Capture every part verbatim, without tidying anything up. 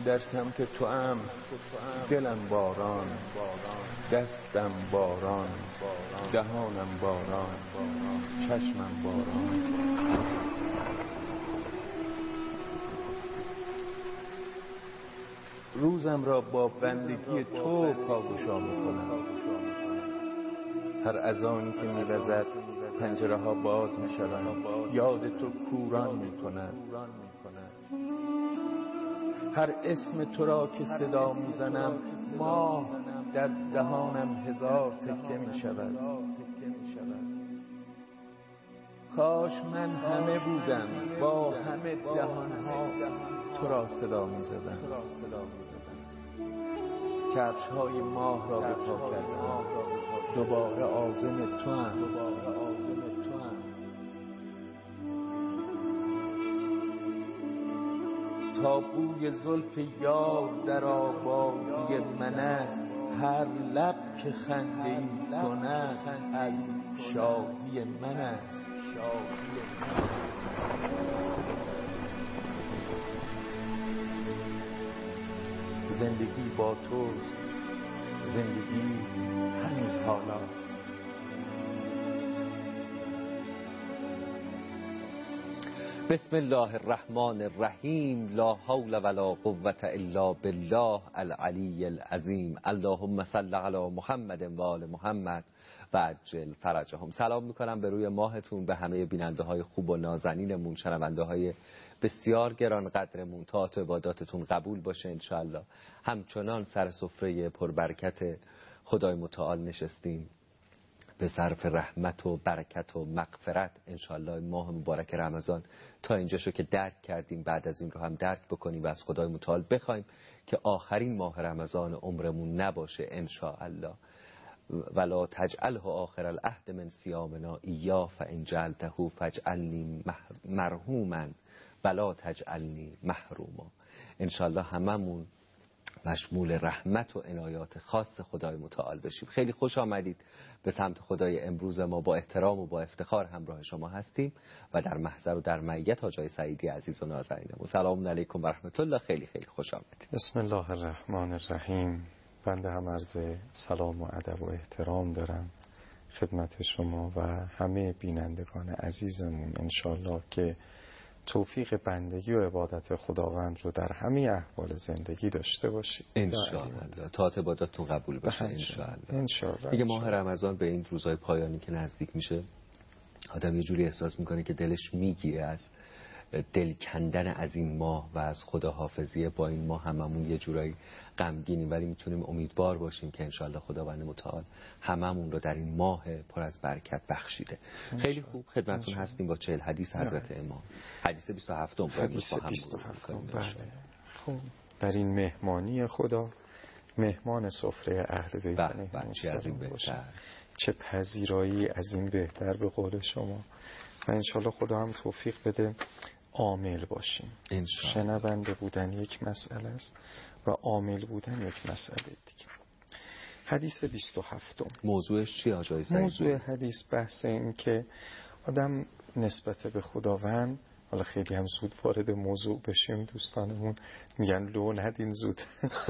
در سمت تو ام، دلم باران، دستم باران، دهانم باران، چشمم باران. روزم را با بندگی تو پاگشا میکنم. هر اذانی که میوزد پنجره ها باز میشوند، یاد تو کوران میکند. هر اسم تو را که صدا میزنم، ماه در دهانم هزار تکه میشود. کاش من همه بودم با همه دهانها تو را صدا میزدم. کفش های ماه را به پا کردم، دوباره عازم تو هم. تا بوی زلف یار در آبادی من است، هر لب که خنده ای کند از شادی من است. زندگی با توست، زندگی همین حالاست. بسم الله الرحمن الرحیم. لا حول ولا قوة الا بالله العلی العظیم. اللهم صل علی محمد و آل محمد و عجل فرجهم. سلام میکنم به روی ماهتون، به همه بیننده های خوب و نازنینمون، شنونده های بسیار گران قدرمون. طاعت و عباداتتون قبول باشه انشاءالله. همچنان سر سفره پربرکت خدای متعال نشستیم به صرف رحمت و برکت و مغفرت انشاءالله. ماه مبارک رمضان تا اینجا شو که درک کردیم، بعد از این رو هم درک بکنیم و از خدای متعال بخوایم که آخرین ماه رمضان عمرمون نباشه انشاءالله. ولا تجعله آخر العهد من صیامنا ایا فان جعلته فاجعلنی مرحوما ولا تجعلنی محروما. انشاءالله هممون مشمول رحمت و عنایات خاص خدای متعال بشیم. خیلی خوش آمدید به سمت خدای. امروز ما با احترام و با افتخار همراه شما هستیم و در محضر و در معیت حاجی سعیدی عزیز و نازنینمون. سلام علیکم و رحمت الله. خیلی خیلی خوش آمدید. بسم الله الرحمن الرحیم. بنده هم عرض سلام و ادب و احترام دارم خدمت شما و همه بینندگان عزیزمون. انشالله که توفیق بندگی و عبادت خداوند رو در همه احوال زندگی داشته باشید انشاءالله. تا عبادتتون قبول باشه انشاءالله. انشاءالله. دیگه ماه رمضان به این روزهای پایانی که نزدیک میشه، آدم یه جوری احساس میکنه که دلش میگیره از دل کندن از این ماه و از خداحافظی با این ماه. هممون یه جورایی غمگینیم، ولی میتونیم امیدوار باشیم که انشاءالله خداوند متعال هممون رو در این ماه پر از برکت بخشیده. خیلی خوب، خدمتتون هستیم با چهل حدیث حضرت امام. حدیث بیست و هفت حدیث بیست و هفت. بله. خب در این مهمانی خدا، مهمان سفره اهل بیت السلام باشیم. چه پذیرایی از این بهتر به قول شما. و انشاءالله خدا هم توفیق بده عامل باشیم. شنونده بودن یک مسئله است و عامل بودن یک مسئله دیگه. حدیث بیست و هفت. موضوعش چی آجای سعید؟ موضوع حدیث بحث این که آدم نسبت به خداوند، حالا خیلی هم زود وارد موضوع بشیم، دوستانمون میگن لو ندین زود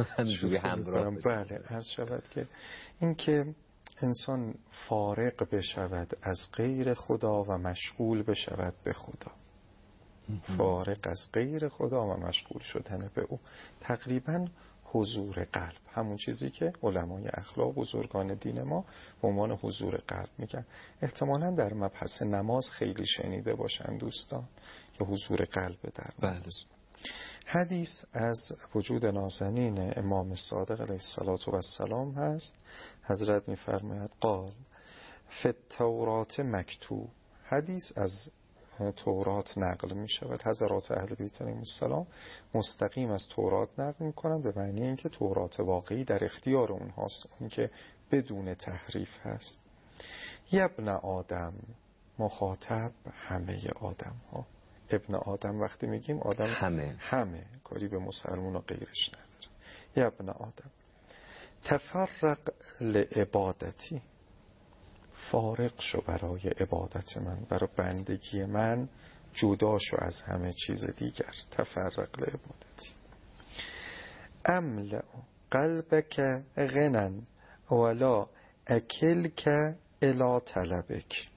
بله عرض شود که این که انسان فارغ بشود از غیر خدا و مشغول بشود به خدا. فارغ از غیر خدا و مشغول شدن به او، تقریبا حضور قلب، همون چیزی که علمای اخلاق بزرگان دین ما به عنوان حضور قلب میگن. احتمالاً در مبحث نماز خیلی شنیده باشن دوستان که حضور قلب در نماز. حدیث از وجود نازنین امام صادق علیه السلام هست. حضرت میفرماید قال فی التورات مکتوب. حدیث از تورات نقل می شود. حضرات اهل بیت علیهم السلام مستقیم از تورات نقل می کنند، به معنی اینکه تورات واقعی در اختیار اونهاست، اون که بدون تحریف هست. ابن آدم، مخاطب همه آدم ها. ابن آدم وقتی میگیم آدم همه همه کاری به مسلمون و غیرش نداره. یا ابن آدم تفرق لعبادتی، فارغ شو برای عبادت من، برای بندگی من جدا شو از همه چیز دیگر. تفرق لعبادتی. املأ قلبک غنا ولا اکلک الی طلبک.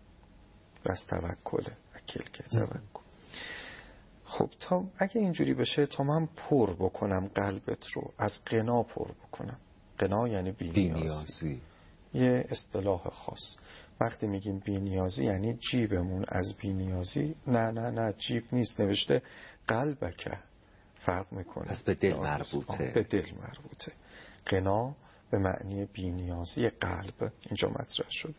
بس توکله، اکلک توکل. خب تا اگه اینجوری بشه تا من پر بکنم قلبت رو، از غنا پر بکنم. غنا یعنی بی‌نیازی. یه اصطلاح خاص. وقتی میگیم بی‌نیازی یعنی جیبمون از بی‌نیازی، نه نه نه جیب نیست، نوشته قلبک، فرق میکنه. پس به دل مربوطه. به دل مربوطه. غنا به معنی بی‌نیازی قلب اینجا مطرح شده.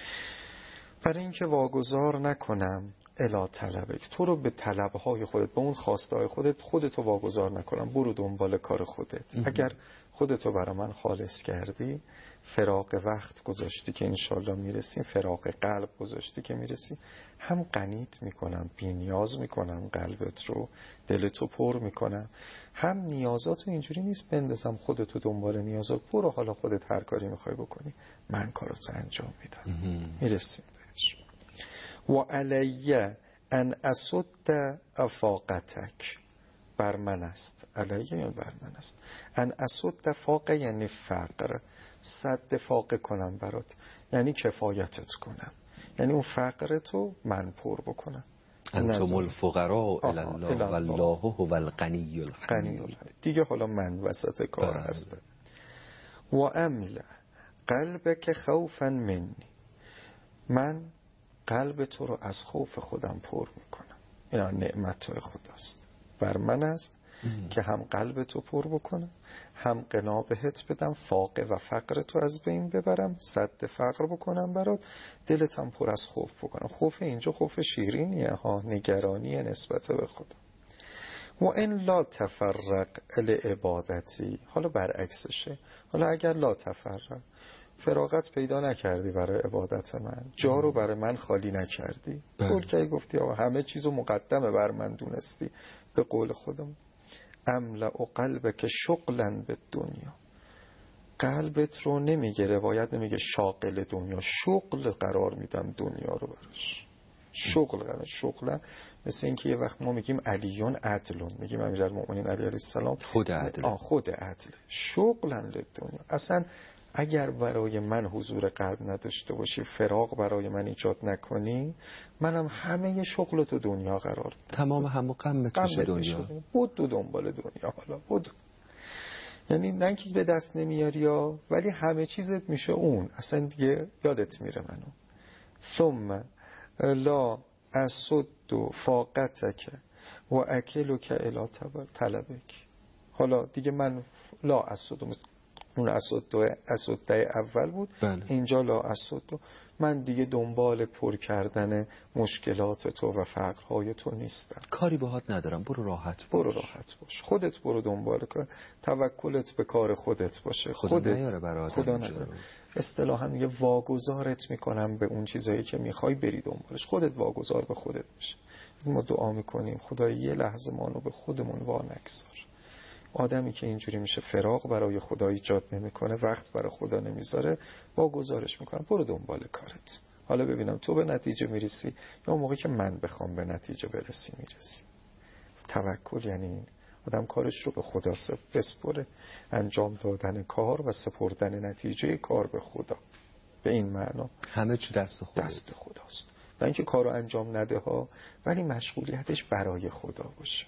برای اینکه واگذار نکنم الی طلبک، تو رو به طلبهای خودت، به اون خواستهای خودت، خودتو واگذار نکنم، برو دنبال کار خودت. اگر خودتو برای من خالص کردی، فراق وقت گذاشتی که انشالله میرسیم، فراق قلب گذاشتی که میرسیم، هم غنیت میکنم، بی نیاز میکنم قلبت رو، دلتو پر میکنم، هم نیازاتو اینجوری نیست بندازم خودتو دنبال نیازات، برو حالا خودت هر کاری میخوای بکنی، من کاراتو انجام میدم. میرسیم بهش. و علی ان اسد افاقتک، بر من است. علیه یعنی بر من است. ان اسد فاقه یعنی فقر، صد فاقه کنم برات یعنی کفایتت کنم، یعنی اون فقرتو من پر بکنم. انتم الفقراء الی الله والله هو الغنی الحمید. دیگه حالا من وسط کار هستم. و امل قلبک خوفا منی، من قلب تو رو از خوف خودم پر میکنم. اینا نعمت خداست، بر من است که هم قلب تو پر بکنم، هم غنا بهت بدم، فاقه و فقر تو از بین ببرم، سد فقر بکنم برات، دلت هم پر از خوف بکنم. خوف اینجا خوف شیرینیه ها، نگرانی نسبت به خدا. و ان لا تفرق لعبادتی، حالا برعکسشه، حالا اگر لا تفرق، فراغت پیدا نکردی برای عبادت من، جا رو برای من خالی نکردی، قول که گفتی آقا همه چیزو مقدمه بر من دونستی، به قول خودم املأ قلبک شغلا به دنیا، قلبت رو نمیگه روایت نمیگه شاغل دنیا، شغل قرار میدم دنیا رو براش، شغل قرار شغلا. مثل اینکه یه وقت ما میگیم علیون عدلون، میگیم امیرالمومنین علی علیه السلام خود عدل، آه خود عدل، شغلا لدنیا. اصلا اگر برای من حضور قلب نداشته باشی، فراغ برای من ایجاد نکنی، منم همه شغلتو دنیا قرار میدم، تمام هم و غمت بشه دنیا، بود دو دنبال دنیا. حالا بود یعنی نه که به دست نمیاری یا، ولی همه چیزت میشه اون، اصلا دیگه یادت میره منو. ثم لا اسد فاقتک و اکلک الی طلبک، حالا دیگه من لا اسد، اون اسد اسده اول بود، بله. اینجا لا اسد، من دیگه دنبال پر کردن مشکلات تو و فقرهای تو نیستم، کاری باهات ندارم، برو راحت باش. برو راحت باش، خودت برو دنبال کار، توکلت به کار خودت باشه، خدا خودت نیاره برات، خدا نیاره. اصطلاحاً میگه واگذارت میکنم به اون چیزایی که میخوای بری دنبالش، خودت واگذار به خودت باشه. ما دعا میکنیم خدای یه لحظه ما رو به خودمون وانگذار. آدمی که اینجوری میشه فراغ برای خدا ایجاد نمیکنه، وقت برای خدا نمیذاره، واگذارش میکنه، برو دنبال کارت، حالا ببینم تو به نتیجه میرسی یا موقعی که من بخوام به نتیجه برسی میرسی. توکل یعنی این، آدم کارش رو به خدا بسپره، انجام دادن کار و سپردن نتیجه کار به خدا، به این معنا همه چی دست خدا، دست خداست. نه اینکه کارو انجام نده ها، ولی مشغولیتش برای خدا باشه.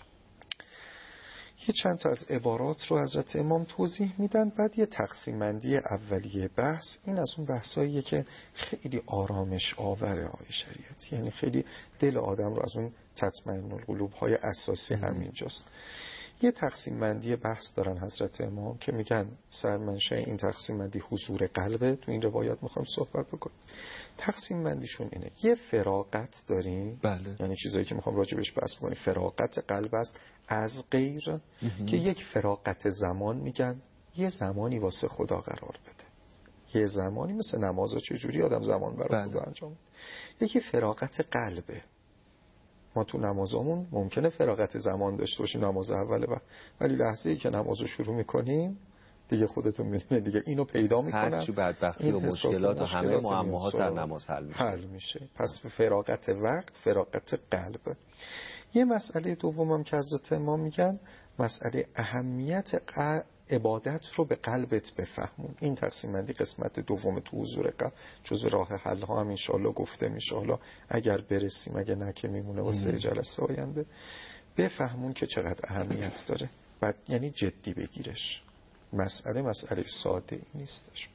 یه چند تا از عبارات رو حضرت امام توضیح میدن، بعد یه تقسیم بندی اولیه بحث. این از اون بحثاییه که خیلی آرامش آوره های شریعت، یعنی خیلی دل آدم رو از اون تطمئن القلوب های اساسی همینجاست. یه تقسیم بندی بحث دارن حضرت امام که میگن سرمنشه این تقسیم بندی حضور قلبه، تو این روایات میخوام صحبت بکنم. تقسیم بندیشون اینه، یه فراغت داریم، بله. یعنی چیزایی که میخوام راجبش بحث کنیم، فراغت قلب است از غیر، که یک فراغت زمان میگن یه زمانی واسه خدا قرار بده، یه زمانی مثل نمازا چجوری آدم زمان برای خدا انجام میده. یکی فراغت قلبه، ما تو نمازامون ممکنه فراغت زمان داشته باشیم نماز اوله و ولی لحظه‌ای که نمازو شروع میکنیم دیگه خودتون میدونید دیگه اینو پیدا میکنن، هرچی بدبختی و مشکلات و همه معماها در نماز حل میشه حل میشه. پس فراغت وقت، فراغت قلب. یه مسئله دومم که حضرت امام میگن مسئله اهمیت عبادت رو به قلبت بفهمون. این تقسیم بندی قسمت دوم تو حضور قلب جزو راه حل ها هم انشالله گفته میشه. حالا اگر برسیم، اگه نه که میمونه واسه جلسه آینده، بفهمون که چقدر اهمیت داره. بعد یعنی جدی بگیرش. مسئله مسئله ساده نیستش.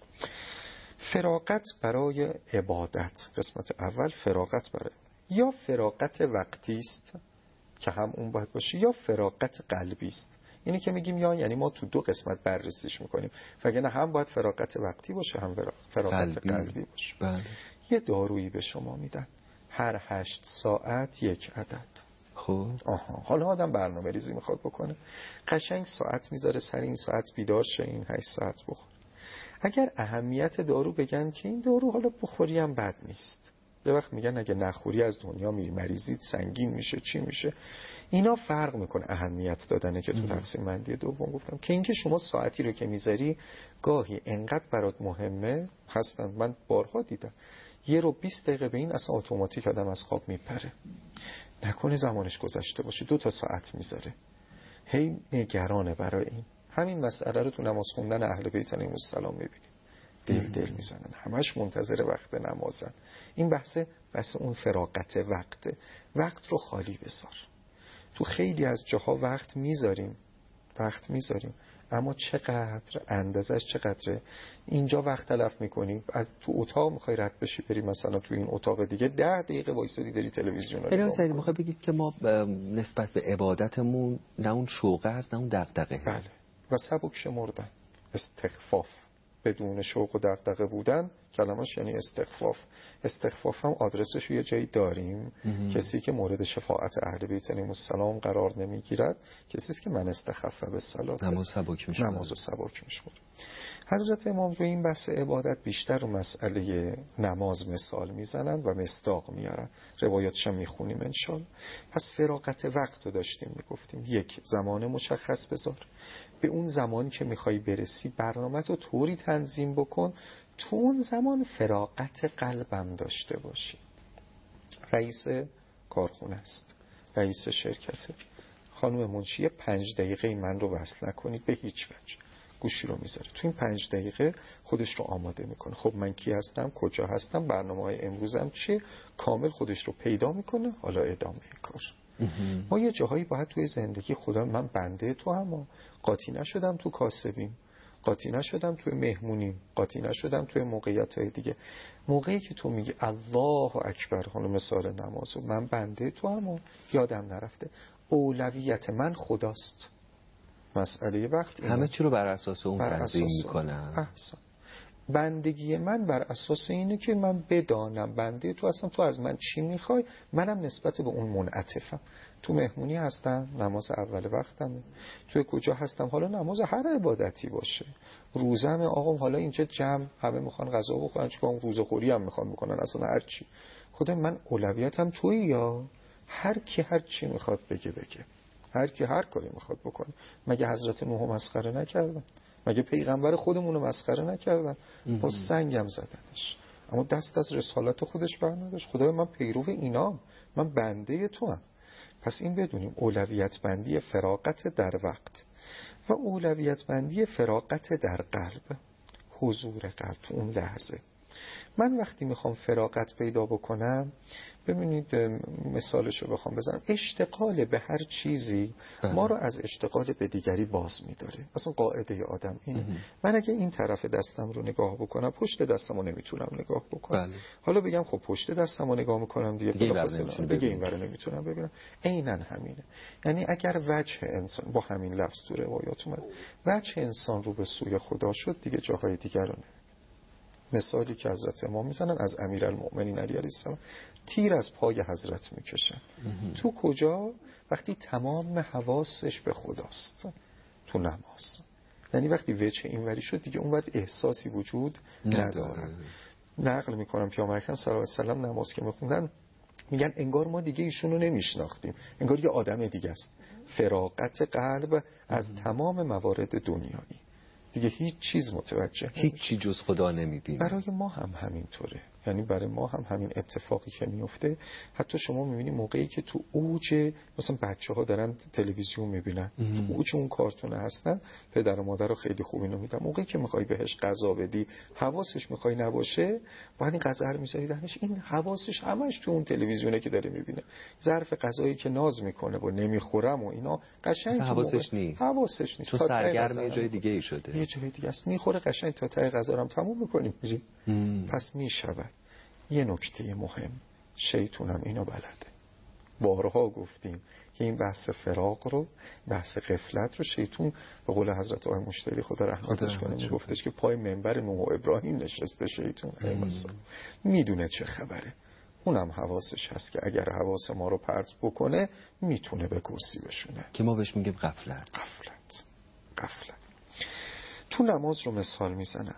فراغت برای عبادت، قسمت اول فراغت برای، یا فراغت وقتی است که هم اون باید باشه، یا فراغت قلبی است. اینی که میگیم یا یعنی ما تو دو قسمت بررسیش میکنیم، وگرنه هم باید فراغت وقتی باشه هم فراغت قلبی, قلبی باشه. بله. یه دارویی به شما میدن هر هشت ساعت یک عدد. خب آها، حالا آدم برنامه ریزی میخواد بکنه، قشنگ ساعت میذاره سر این ساعت بیدار شه، این هشت ساعت بخور. اگر اهمیت دارو بگن که این دارو حالا بخوری هم بد نیست، یه وقت میگن اگه نخوری از دنیا میری، مریضیت سنگین میشه، چی میشه، اینا فرق میکنه. اهمیت دادنه که تو تقسیم بندی دوم گفتم که اینکه شما ساعتی رو که میذاری گاهی انقدر برات مهمه هستن. من بارها دیدم یه رو بیست دقیقه به این اصلا اتوماتیک آدم از خواب میپره، نکنه زمانش گذشته باشه، دو تا ساعت میذاره، هی نگرانه برای این. همین مسئله رو تو نماز خوندن اهل بیت علیهم السلام میبینیم، دل دل میزنن، همش منتظر وقت نمازن. این بحث بحث اون فراغت وقت. وقت رو خالی بذار. تو خیلی از جاها وقت میذاریم وقت میذاریم اما چقدر، اندازش چقدره. اینجا وقت تلف میکنیم، از تو اتاق میخوای رد بشی بری مثلا تو این اتاق دیگه ده دقیقه وایسادی داری تلویزیون رو نگاه می‌کنی. میخوای بگید که ما نسبت به عبادتمون نه اون شوقه هست نه اون دغدغه. بله، و سبک شمردن، استخفاف، بدون شوق و دغدغه بودن کلمش یعنی استخفاف. استخفاف هم آدرسش یه جایی داریم. کسی که مورد شفاعت اهل بیت علیهم السلام قرار نمیگیرد کسی است که من استخفه به صلات، نماز سبک میشه، نماز سبک میشه. حضرت امام روی این بحث عبادت بیشتر رو مسئله نماز مثال میزنن و مصداق میارن، روایاتش هم میخونیم انشالله. پس فراغت وقت رو داشتیم میگفتیم، یک زمان مشخص بذار، به اون زمانی که میخوای برسی برنامه رو طوری تنظیم بکن تو اون زمان فراغت قلبم داشته باشی. رئیس کارخونه است، رئیس شرکته، خانم منشی پنج دقیقه من رو وصل نکنید به هیچ وجه، گوشی رو میذاره تو این پنج دقیقه خودش رو آماده میکنه. خب من کی هستم، کجا هستم، برنامه های امروزم چیه، کامل خودش رو پیدا میکنه. حالا ادامه کار. ما یه جاهایی باید توی زندگی خدا، من بنده تو هم قاطی نشدم تو کاسبیم، قاطی نشدم توی مهمونیم، قاطی نشدم توی موقعیت های دیگه. موقعی که تو میگی الله اکبر، حالا مثال نمازو، من بنده تو هم یادم نرفته، اولویت من خداست. مسئله وقت اینه. همه چی رو بر اساس اون تنظیم میکنم. احسن. بندگی من بر اساس اینه که من بدانم بنده تو هستم، تو از من چی میخوای، منم نسبت به اون منعطفم. تو مهمونی هستم، نماز اول وقتم، تو کجا هستم، حالا نماز هر عبادتی باشه، روزم، آقا حالا اینجا جمع همه میخوان غذا بخورن، چون روزه خوری هم میخوان بکنن، اصلا هر چی. خدا من اولویتم توی، یا هر کی هر چی میخواد بگه بگه، هر کی هر کاری میخواد بکنه. مگه حضرت نوح مسخره نکردن؟ مگه پیغمبر خودمون رو مسخره نکردن؟ با سنگم زدنش، اما دست از رسالت خودش بر نداشت. خدای من پیرو اینام، من بنده تو هم. پس این بدونیم اولویت بندی فراغت در وقت و اولویت بندی فراغت در قلب، حضور قلب تو اون لحظه. من وقتی میخوام فراغت پیدا بکنم، ببینید مثالشو بخوام بزنم، اشتغال به هر چیزی ما رو از اشتغال به دیگری باز میداره. اصلا قاعده آدم اینه. من اگه این طرف دستم رو نگاه بکنم، پشت دستم رو نمیتونم نگاه بکنم. بله. حالا بگم خب پشت دستم رو نگاه میکنم دیگه، دیگه این ور نمیتونم ببینم. عیناً همینه. یعنی اگر وجه انسان، با همین لفظ تو روایات اومد، وجه انسان رو به سوی خدا شد، دیگه جاهای دیگر رو نمیتونه. مثالی که حضرت امام میزنن از امیرالمؤمنین علی علیه السلام، تیر از پای حضرت میکشن. تو کجا؟ وقتی تمام حواسش به خداست، تو نماز. یعنی وقتی وجه اینوری شد دیگه اون وقت احساسی وجود نداره. نقل میکنم پیامبر اکرم صلی الله علیه و سلم نماز که میخوندن میگن انگار ما دیگه ایشون رو نمیشناختیم، انگار یه آدم دیگه است. فراغت قلب از تمام موارد دنیایی، دیگه هیچ چیز متوجه هیچ چی جز خدا نمیبینه. برای ما هم همینطوره. یعنی برای ما هم همین اتفاقی که میفته، حتی شما میبینی موقعی که تو اوج مثلا بچه ها دارن تلویزیون میبینن، تو اوج اون کارتونه هستن، پدر و مادر رو خیلی خوب اینو میدن، موقعی که میخوای بهش غذا بدی حواسش میخوای نباشه، بعد این غذا رو میذاری دهنش، این حواسش همش تو اون تلویزیونه که داره میبینه. ظرف غذایی که ناز میکنه و نمیخورم و اینا قشنگ حواسش نیست، حواسش نیست، چون سرگرم یه جای دیگه ای شده، یه جای دیگه است، میخوره قشنگ تا ته غذا رو هم تموم میکنیم میریم. پس میشود. یه نکته مهم، شیطونم اینو بلده. بارها گفتیم که این بحث فراق رو، بحث غفلت رو، شیطون به قول حضرت آقای مشتری خدا رحمتش کنه میگفتش که پای منبر نوح و ابراهیم نشسته شیطون، میدونه چه خبره. اونم حواسش هست که اگر حواس ما رو پرت بکنه میتونه به کرسی بشونه، که ما بهش میگیم غفلت. غفلت غفلت تو نماز رو مثال میزنم.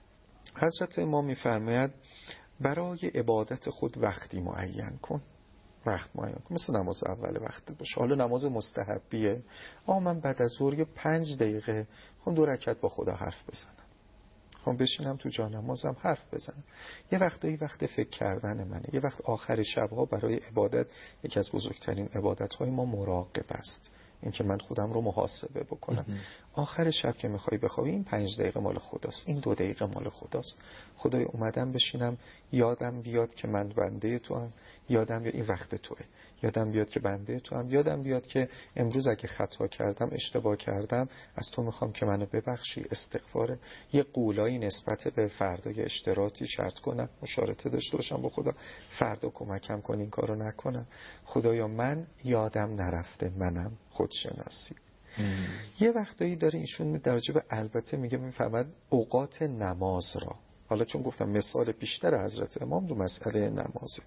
حضرت امام میفرماید برای عبادت خود وقتی معین کن، وقت معین کن، مثل نماز اول وقت باشه. حالا نماز مستحبیه، آ من بعد از ظهر پنج دقیقه خون دو رکعت با خدا حرف بزنم، خون بشینم تو جا نمازم حرف بزنم. یه وقتایی وقت فکر کردن منه، یه وقت آخر شبها برای عبادت، یکی از بزرگترین عبادت‌های ما مراقبه است، این که من خودم رو محاسبه بکنم. آخر شب که میخوای بخوابی، این پنج دقیقه مال خداست، این دو دقیقه مال خداست. خدای اومدم بشینم یادم بیاد که من بنده تو هم، یادم بیاد این وقت توه، یادم بیاد که بنده تو هم، یادم بیاد که امروز اگه خطا کردم، اشتباه کردم، از تو میخوام که منو ببخشی، استغفاره. یه قولایی نسبت به فردا، یه اشتراطی شرط کنم، مشارطه داشته باشم با خدا، فردا کمکم کن این کارو نکنم. خدایا من یادم نرفته، منم خودشناسی. یه وقتایی داره ایشون در جبه، البته میگه میفهمد اوقات نماز را، حالا چون گفتم مثال بیشتر حضرت امام رو مسئله نمازه،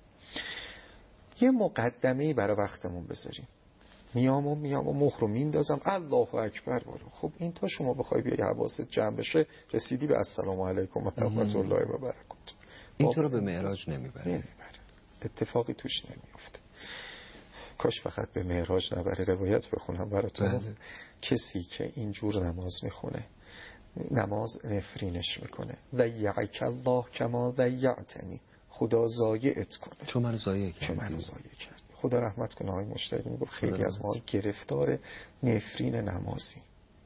یه مقدمه‌ای برای وقتمون بذاریم. میام و میام و مهر رو میندازم الله اکبر بالا. خب این تا شما بخوای بیای حواست جمع بشه، رسیدی به السلام علیکم و رحمت الله و برکاته. این تو رو به معراج نمیبره. نمیبره، اتفاقی توش نمیفته. کاش فقط به معراج نبره. روایت بخونم براتون. بله. کسی که اینجور نماز میخونه، نماز نفرینش میکنه، ضیعک الله کما ضیعتنی، خدا ضایعت کنه چون منو ضایع کرد، چون منو ضایع کرد. خدا رحمت کنه آقای مشتری میگفت خیلی از ما گرفتار نفرین نمازی،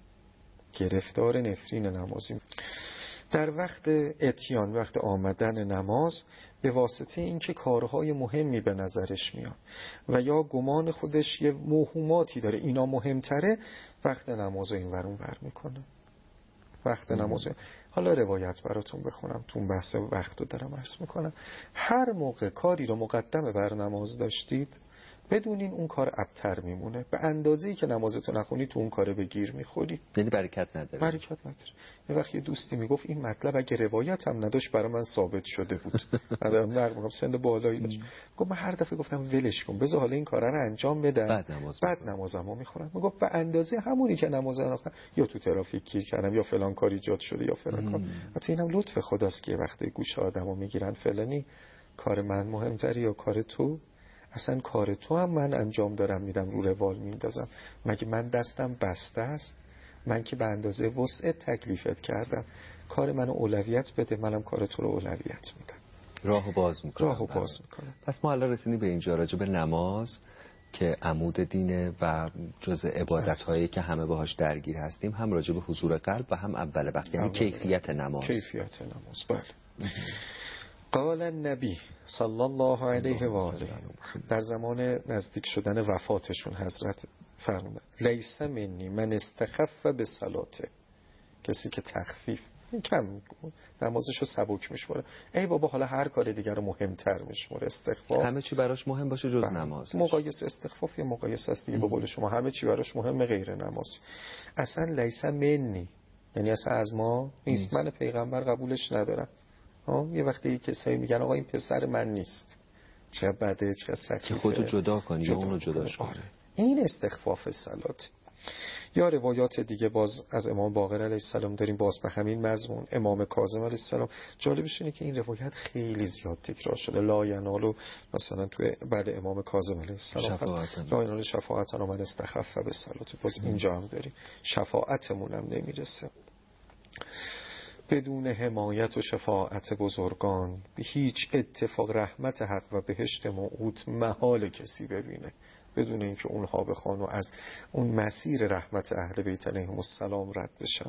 گرفتار نفرین نمازی. در وقت اتیان، وقت آمدن نماز، به واسطه اینکه کارهای مهمی به نظرش میاد و یا گمان خودش یه موهوماتی داره اینا مهمتره، وقت نماز این ورون بر میکنه. وقت نماز. حالا روایت براتون بخونم، تو بحث وقت رو دارم عرض میکنم. هر موقع کاری رو مقدم بر نماز داشتید، بدونین اون کار ابتر میمونه. به اندازه‌ای که نمازتو نخونی تو اون کار به گیر میخوری، یعنی برکت نداره. برکت نداره. یه وقت یه دوستی میگفت این مطلب اگه روایت هم نداشت برای من ثابت شده بود. من نقل میگم سن بالایی داشت. گفت من هر دفعه گفتم ولش کن، بذار حالا این کارا رو انجام بدم، بعد نماز بعد نمازمو میخونم. میگفت به اندازه همونی که نمازم نخونم، یا تو ترافیک گیر کردم، یا فلان کار ایجاد شده، یا فلان کار. حتی اینم لطف خداست که وقتی گوش آدمو میگیرن فلانی کار من مهمتری یا کار تو؟ اصلا کار تو هم من انجام دارم میدم، رو روال میندازم. مگه من دستم بسته است؟ من که به اندازه وسعت تکلیفت کردم، کار منو اولویت بده، منم کار تو رو اولویت میدم. راهو باز میکنم. راهو باز میکنم. پس ما الان رسیدیم به اینجا راجع به نماز که عمود دینه و جزء عبادت هایی که همه باهاش درگیر هستیم، هم راجع به حضور قلب و هم اول وقت، یعنی کیفیت نماز. کیفیت نماز، بله. قال النبی صلی الله علیه و آله، در زمان نزدیک شدن وفاتشون حضرت فرمودن لیس منی من استخف به صلاته، کسی که تخفیف کم نمازشو سبک میشموره، ای بابا حالا هر کار دیگر رو مهمتر میشموره، استخفاف همه چی براش مهم باشه جز نماز. مقایسه استخفاف یا مقایسه است دیگه، به قول شما همه چی براش مهمه غیر نماز. اصلا لیس منی یعنی اصلا از ما نیست. من پیغمبر قبولش ندارم. آه یه وقتی کسایی میگن آقا این پسر من نیست، چه بده، چه سخیفه، که خودتو جدا کنی یا اونو جداش کنی. آره. این استخفاف صلات. یا روایات دیگه باز از امام باقر علیه السلام داریم باز به همین مضمون. امام کاظم علیه السلام، جالبش اینه که این روایت خیلی زیاد تکرار شده. لا ینالو مثلا توی بعد امام کاظم علیه السلام هست لا ینالو شفاعتنا من استخف به صلات، باز اینجا هم داریم شفاعتمون هم نمیرسه. بدون حمایت و شفاعت بزرگان به هیچ اتفاق رحمت حق و بهشت موعود محال کسی ببینه بدون اینکه اونها بخوان و از اون مسیر رحمت اهل بیت علیهم السلام رد بشن.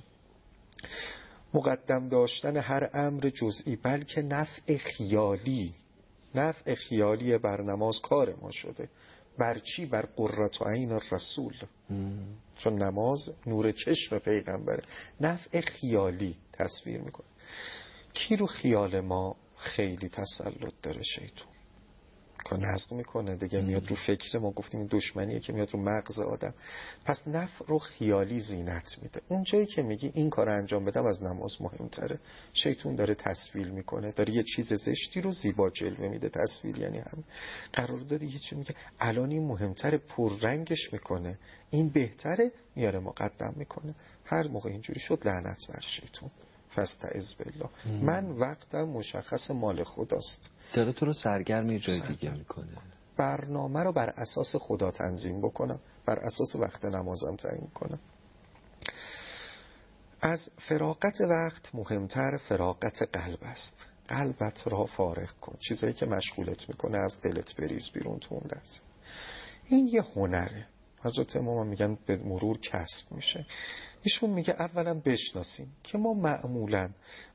مقدم داشتن هر امر جزئی بلکه نفع خیالی نفع خیالی بر نماز کار ما شده. بر چی؟ بر قرة عین الرسول. چون نماز نور چشم پیغمبره. نفع خیالی تصویر میکنه. کی رو خیال ما خیلی تسلط داره؟ شیطان که نزد میکنه دیگه، میاد رو فکر ما. گفتیم این دشمنیه که میاد رو مغز آدم. پس نفع رو خیالی زینت میده. اون جایی که میگی این کار انجام بدم از نماز مهمتره، شیطان داره تصویر میکنه، داره یه چیز زشتی رو زیبا جلوه میده. تصویر یعنی هم قرارداد یه چیزی میگه الان این مهمتره، پررنگش میکنه، این بهتره، میاره مقدم میکنه. هر موقع اینجوری شد لعنت بر شیطان. فاستعذ بالله. من وقتم مشخص مال خداست. داره تو رو سرگرم یه جای دیگه میکنه. برنامه رو بر اساس خدا تنظیم بکنم، بر اساس وقت نمازم تعیین کنم. از فراغت وقت مهمتر فراغت قلب است. قلبت را فارغ کن. چیزایی که مشغولت میکنه از دلت بریز بیرون تو اون لحظه. این یه هنره. حضرت امام میگن به مرور کسب میشه. ایشون میگه اولا بشناسیم که ما معمولا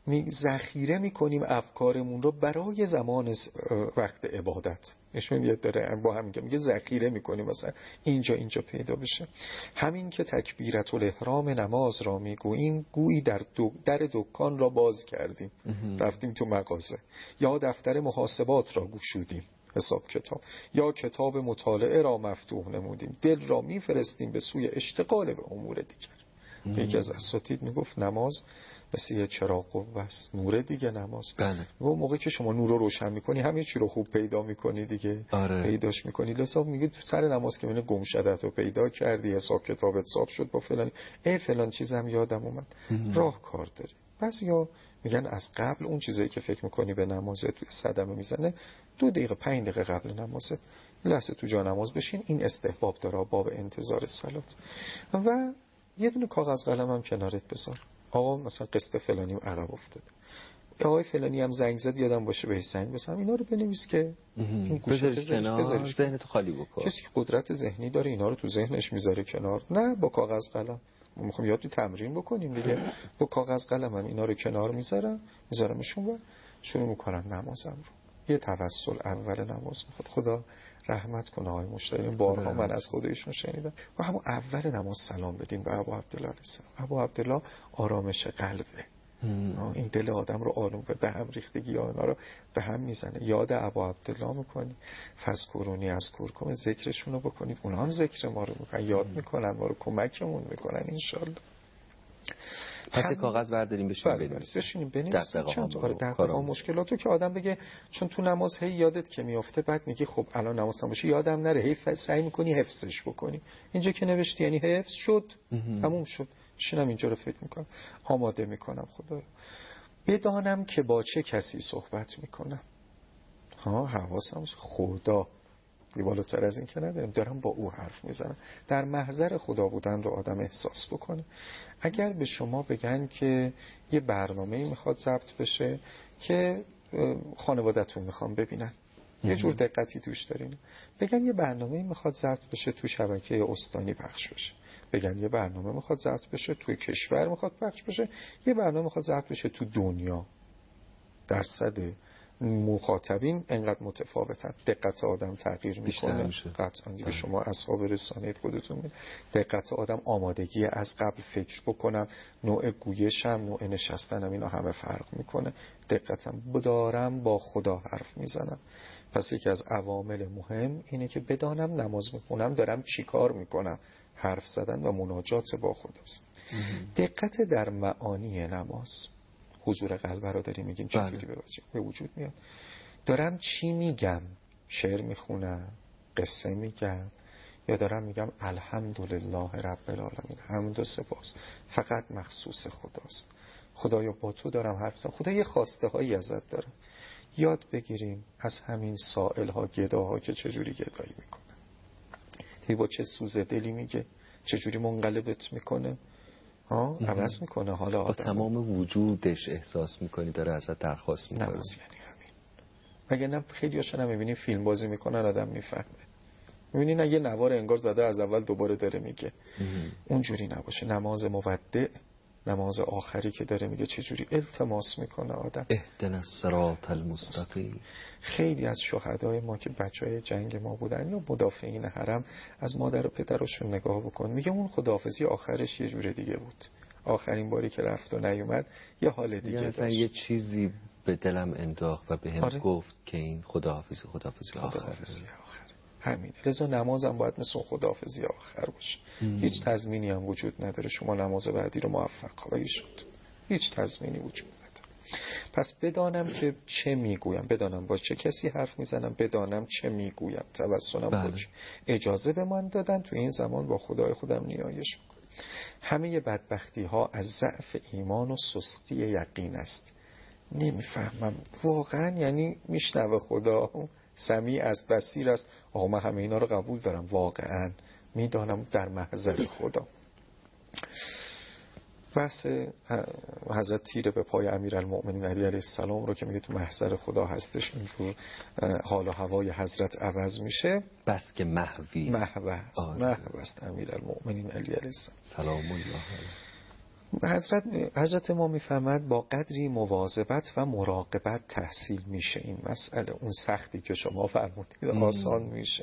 ذخیره میکنیم افکارمون رو برای زمان وقت عبادت. ایشون یه داره با هم میگه میگه ذخیره میکنیم مثلا اینجا اینجا پیدا بشه. همین که تکبیرت الاحرام نماز را میگوییم گویی در دو در دکان را باز کردیم، رفتیم تو مغازه، یا دفتر محاسبات را گشودیم، حساب کتاب، یا کتاب مطالعه را مفتوح نمودیم، دل را میفرستیم به سوی اشتغال به امور دیگر. یکی از اساتید میگفت نماز مثل یه چراغ قوه است، نور دیگه نماز. بله. و موقعی که شما نور رو روشن میکنی همه چی رو خوب پیدا میکنی دیگه. آره. پیداش میکنی. لذا میگه تو سر نماز که من گم شدت رو پیدا کردی، حساب کتابت صاف شد با فلان، ای فلان چیزم یادم اومد. راه کار داری. پس یا میگن از قبل اون چیزایی که فکر میکنی به نمازت توی صدمه میزنه، دو دقیقه پنج دقیقه قبل نمازت لحظه تو جا نماز بشین. این استحباب داره، باب انتظار صلات. و یه دونه کاغذ قلم هم کنارت بذار. آقا مثلا قسط فلانیم عقب افتاده، آقای فلانی هم زنگ زد یادم باشه بهش زنگ بزنم. اینا رو بنویس که این بذارش کنار، ذهنتو خالی بکن. کسی که قدرت ذهنی داره اینا رو تو ذهنش میذاره کنار. نه با کاغذ قلم. ما میخوام یاد تمرین بکنیم دیگه. با کاغذ قلم هم اینا رو کنار میذارم، میذارمشون و شروع میکنم نمازم رو. یه توسل اول نماز میخواد. خدا رحمت کنه آقای مشتری. بارها من از خودشون شنیدم. و همون اول نماز سلام بدیم به ابو عبدالله علیه السلام. ابو عبدالله آرامش قلبه. این دل آدم رو آروم کنه. به هم ریختگی ها اینا رو به هم میزنه. یاد ابو عبدالله میکنی، فذکرونی اذکرکم، ذکرشون رو بکنید. اونها هم ذکر ما رو میکنن، یاد میکنن، ما رو کمکمون میکنن انشالله. پس هم... کاغذ برداریم بشینیم بنویسیم. بشینیم بنویسیم چند تا دقیقا مشکلاتو که آدم بگه. چون تو نماز هی یادت که میافته، بعد میگی خب الان نماز باشه یادم نره، هی سعی میکنی حفظش بکنی. اینجا که نوشتی یعنی حفظ شد، تموم شد. شینم اینجا رو فکر میکنم، آماده میکنم خدا بدانم که با چه کسی صحبت میکنم. ها حواسم خدا یه بالاتر از این که ندارم، دارم با او حرف میزنم. در محضر خدا بودن رو آدم احساس بکنه. اگر به شما بگن که یه برنامه‌ای میخواد ضبط بشه که خانواده‌تون میخوام ببینن، یه جور دقتی توش دارین، بگن یه برنامه‌ای میخواد ضبط بشه تو شبکه استانی پخش بشه، بگن یه برنامه میخواد ضبط بشه توی کشور میخواد پخش بشه، یه برنامه میخواد ضبط بشه تو دنیا، درصد مخاطبین انقدر متفاوتن، دقت آدم تغییر میکنه. قطعا دیگه شما اصحاب رسانه خودتون میدید. دقت آدم، آمادگی از قبل فکر بکنم، نوع گویشم، نوع نشستنم، اینا همه فرق میکنه. دقتم دارم با خدا حرف میزنم. پس یکی از عوامل مهم اینه که بدانم نماز میخونم دارم چی کار میکنم. حرف زدن و مناجات با خداست. دقت در معانی نماز، حضور قلب رو داریم میگیم چجوری به وجود میاد. دارم چی میگم؟ شعر میخونم، قصه میگم، یا دارم میگم الحمدلله رب العالمین، حمد و سپاس فقط مخصوص خداست. خدایا با تو دارم حرف میزنم، خدا یه خواسته هایی ازت دارم. یاد بگیریم از همین سائل ها، گداها که چجوری گدایی میکنه، با چه سوز دلی میگه، چجوری منقلبت میکنه. ها عوض میکنه حال آدم. با تمام وجودش احساس میکنی داره ازت درخواست میکنه. نماز یعنی همین. مگه نه خیلی هاشون هم میبینی فیلم بازی میکنن آدم میفهمه. میبینین اگه نوار انگار زده از اول دوباره داره میگه. اونجوری نباشه. نماز مودع، نماز آخری که داره میگه چجوری التماس میکنه آدم. اهدنا الصراط المستقیم. خیلی از شهدای ما که بچهای جنگ ما بودن یا مدافعین حرم، از مادر و پدرشون نگاه بکن، میگه اون خداحافظی آخرش یه جور دیگه بود. آخرین باری که رفت و نیومد یه حال دیگه داشت. یه چیزی به دلم انداخت و به هم آره. گفت که این خداحافظی خداحافظی آخر. خداحافظی آخر. همین. لذا نمازم باید مثل خداحافظی آخر باشه. ام. هیچ تضمینی هم وجود نداره شما نماز بعدی رو موفق خواهی شد. هیچ تضمینی وجود نداره. پس بدانم که چه میگویم، بدانم با چه کسی حرف میزنم، بدانم چه میگویم، توسلم بله. کجا. اجازه به من دادن تو این زمان با خدای خودم نیایش کنم. همه بدبختی ها از ضعف ایمان و سستی یقین است. نمیفهمم واقعا، یعنی میشنوه خدا، سمیع است، بصیر است، آقا من همه اینا رو قبول دارم، واقعا میدانم در محضر خدا. بحث حضرت تیر به پای امیرالمؤمنین علی علیه السلام رو که میگه تو محضر خدا هستش، اینجور حال و هوای حضرت عوض میشه، بس که محوی محو است. آره. محو است امیرالمؤمنین علی علیه السلام سلام الله علیه. حضرت حضرت ما میفهمد با قدری مواظبت و مراقبت تحصیل میشه این مسئله. اون سختی که شما فرمودید آسان میشه.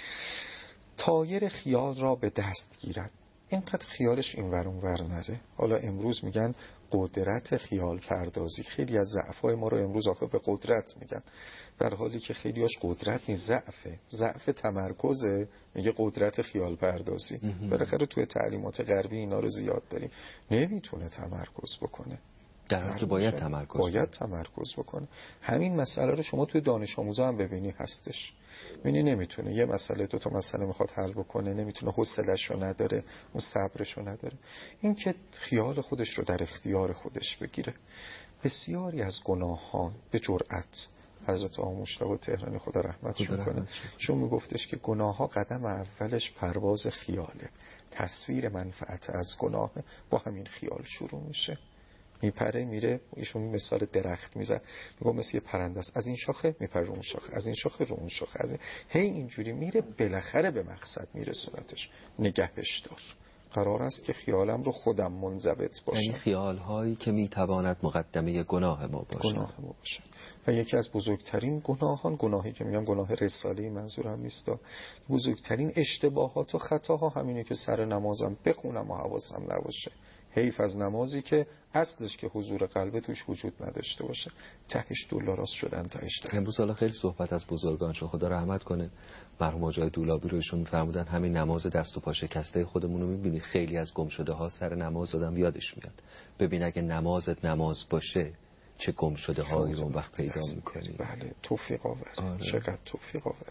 طایر خیال را به دست گیرد. اینقدر خیالش این ور اون ور نره. حالا امروز میگن قدرت خیال پردازی. خیلی از ضعف‌های ما رو امروز آخه به قدرت میگن، در حالی که خیلیاش قدرت نیست، ضعفه. ضعف تمرکزه، میگه قدرت خیال پردازی. بالاخره توی تعلیمات غربی اینا رو زیاد داریم. نمیتونه تمرکز بکنه، در حالی که باید تمرکز باید تمرکز بکنه. همین مسئله رو شما توی دانش آموزا هم ببینی هستش. ببینی نمیتونه یه مسئله دو تا مسئله میخواد حل بکنه، نمیتونه، حوصله‌شو نداره، اون صبرشو نداره. این که خیال خودش رو در اختیار خودش بگیره. بسیاری از گناهان به جرأت، حضرت آقا مجتبی تهرانی خدا رحمتش کنه، چون میگفتش که گناه ها قدم اولش پرواز خیاله. تصویر منفعت از گناه با همین خیال شروع میشه. میپره میره، ایشون مثال درخت میزد، میگه مثل یه پرنده است، از این شاخه میپره رو اون شاخه، از این شاخه رو اون شاخه، از این هی اینجوری میره، بالاخره به مقصد میرسونتش. نگهش دار. قرار است که خیالم رو خودم منضبط باشم. یعنی خیال هایی که میتواند مقدمه گناه ما باشه. گناه ما باشه. و یکی از بزرگترین گناهان، گناهی که میگم گناه رسالی منظورم نیست، بزرگترین اشتباهات و خطاها همینه که سر نمازم بخونم و حواسم نباشه. حیف از نمازی که اصلش که حضور قلب توش وجود نداشته باشه. تهش دلاراست شدن تهش دلاراست. امروز حالا خیلی صحبت از بزرگان شد، خدا رحمت کنه، مرحوم مجاهد دولابی رو ایشون فرمودن همین نماز دست و پا شکسته خودمون رو میبینی، خیلی از گمشده ها سر نماز آدم یادش میاد. ببین اگه نمازت نماز باشه چه گمشده هایی رو اون وقت پیدا میکنی. بله توفیق آوره. آره. چقدر توفیق آوره.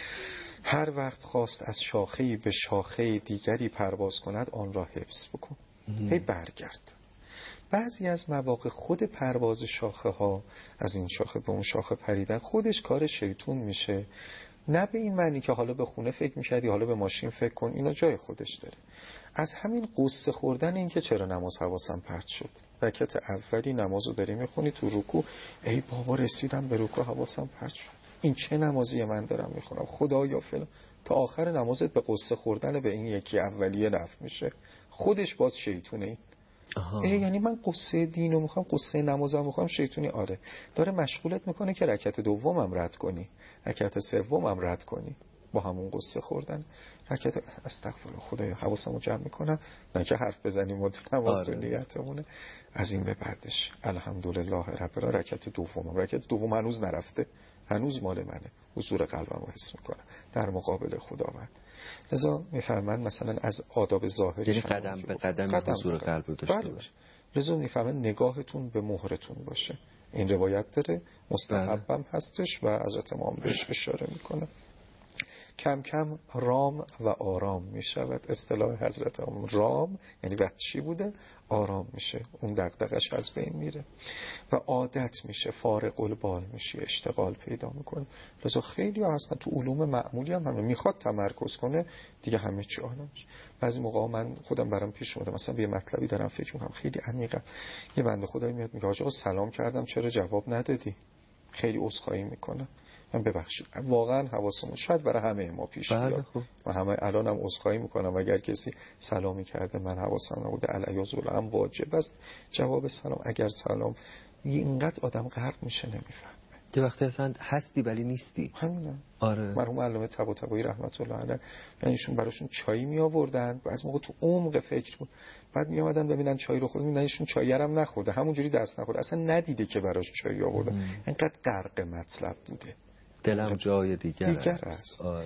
هر وقت خواست از شاخه‌ای به شاخه دیگری پرواز کند آن را حفظ بکن. هی برگرد. بعضی از مواقع خود پرواز شاخه ها، از این شاخه به اون شاخه پریدن، خودش کار شیطون میشه. نه به این معنی که حالا به خونه فکر میکردی حالا به ماشین فکر کن، اینا جای خودش داره. از همین قصه خوردن این که چرا نماز حواسم پرت شد، رکعت اولی نمازو داری میخونی تو رکوع، ای بابا رسیدم به رکوع حواسم پرت شد، این چه نمازی من دارم میخونم، خدایا فلان، تا آخر نمازت به قصه خوردن به این یکی اولیه رفت میشه. خودش باز شیطونه این. ای یعنی من قصه دینو میخوام، قصه نمازم میخوام، شیطونی. آره داره مشغولت میکنه که رکعت دومم رد کنی، رکعت سومم رد کنی با همون قصه خوردن. رکعت استغفر خدایا حواسمو جمع میکنم، نه که حرف بزنیم و نماز تو نیتمونه. از این به بعدش الحمدلله رب العالمین، رکعت دومم، رکعت دوم هنوز نرفته، هنوز مال منه، حضور قلبم رو حس میکنم در مقابل خداوند. لذا میفهمن مثلا از آداب ظاهری، یعنی قدم به قدم, قدم حضور قلب رو داشته بله. باشه. لذا میفهمن نگاهتون به مهرتون باشه. این روایت داره، مستحبم هستش و حضرت امام بهش اشاره میکنه. کم کم رام و آرام می شود. اصطلاح حضرت امام رام یعنی وحشی بوده، آرام میشه، اون دغدغش از بین میره و عادت میشه، فارغ البال میشه، اشتغال پیدا میکنه. لذا خیلی ها هستن تو علوم معمولی هم همه میخواد تمرکز کنه دیگه همه چی آنه میشه. بعضی موقع من خودم برام پیش اومده مثلا به یه مطلبی دارم فکر میکنم خیلی عمیقه، یه بنده خدایی میاد میگه آقا سلام کردم چرا جواب ندادی؟ خیلی عذرخواهی میکنه، من ببخشید واقعا حواسمون شاید برای همه ما پیش بیاد و همه الانم عذرخواهی میکنم اگر کسی سلامی کرده من حواسم نبوده، علیه هم واجب است جواب سلام. اگر سلام اینقدر آدم غرق میشه نمیفهمه یه وقتی اصلا هستی ولی نیستی. همینه. آره. مرحوم علامه طباطبایی رحمت الله علیه یعنی ایشون براشون چایی می آوردن و از موقع تو عمق فکر بود، بعد می اومدن ببینن چای رو خورد، می‌دیدن ایشون چایی هم نخورده، همونجوری دست نخورده، اصلا ندیده که براش چای آورده، اینقدر غرق مطلب بوده. دلم جای دیگر, دیگر است. آره.